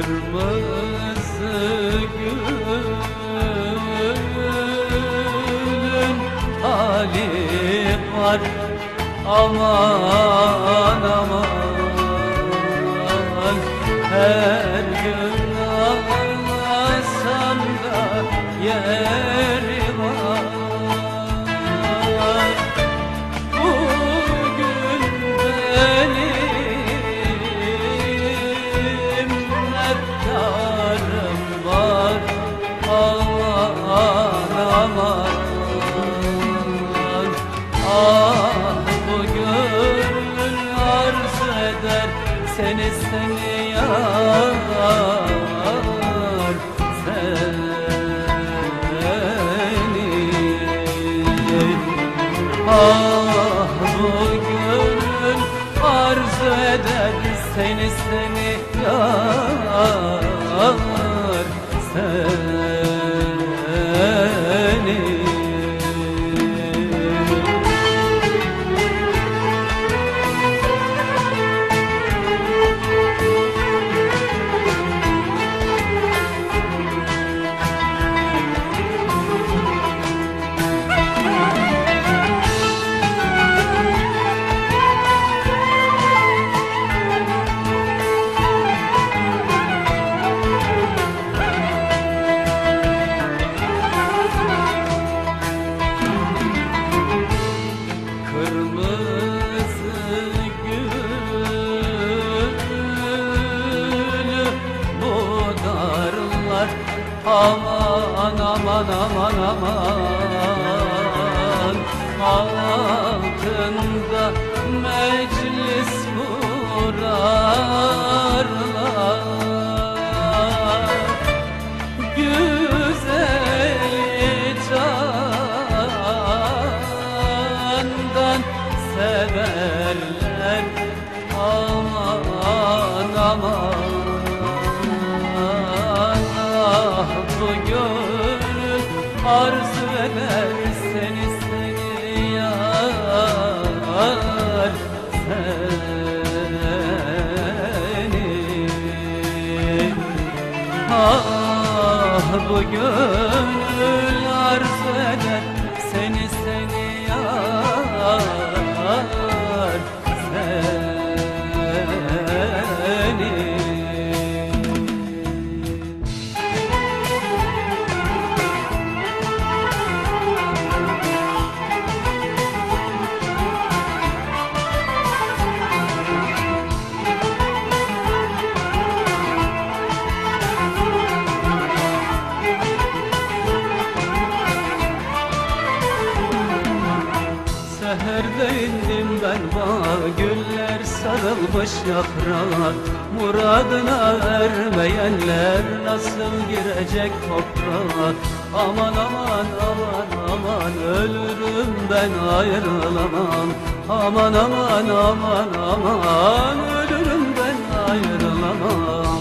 Kırmızı gülün hali var, aman aman. Her gün ağlasam da yeri var. Bugün benim efkarım var, aman aman. Ah, bugün arzu eder seni yar, seni. Ah, bugün arzu eder seni yar, seni. Aman aman aman aman. Altında meclis kurarlar, güzeli candan severler, aman aman. Gönül arzu eder seni yar, seni. Ah, bu gönül arzu eder seni yar, seni. Seherde indim ben bağa, güller sarılmış yaprağa. Muradına ermeyenler nasıl girecek toprağa? Aman aman aman aman, ölürüm ben ayrılamam. Aman aman aman aman, ölürüm ben ayrılamam.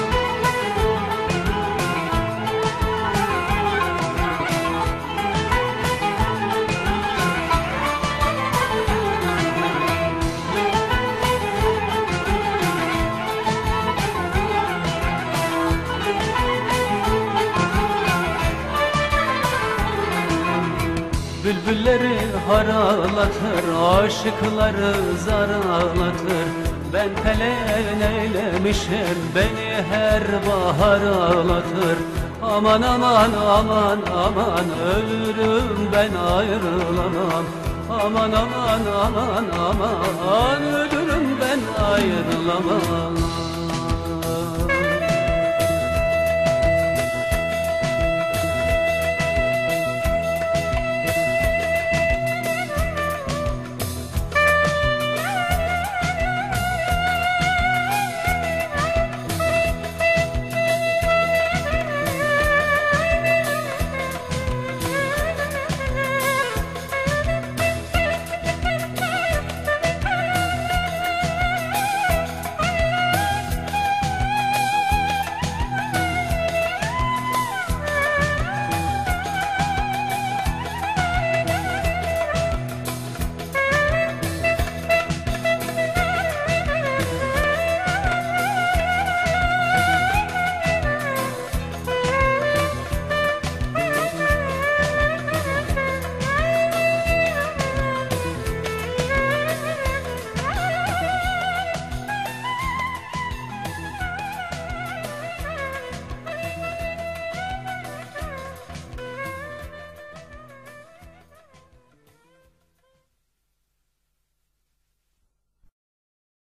Bülbülleri haralatır, aşıkları zaralatır. Ben peleğin eylemişim, beni her bahar ağlatır. Aman aman aman aman, ölürüm ben ayrılamam. Aman aman aman aman, ölürüm ben ayrılamam.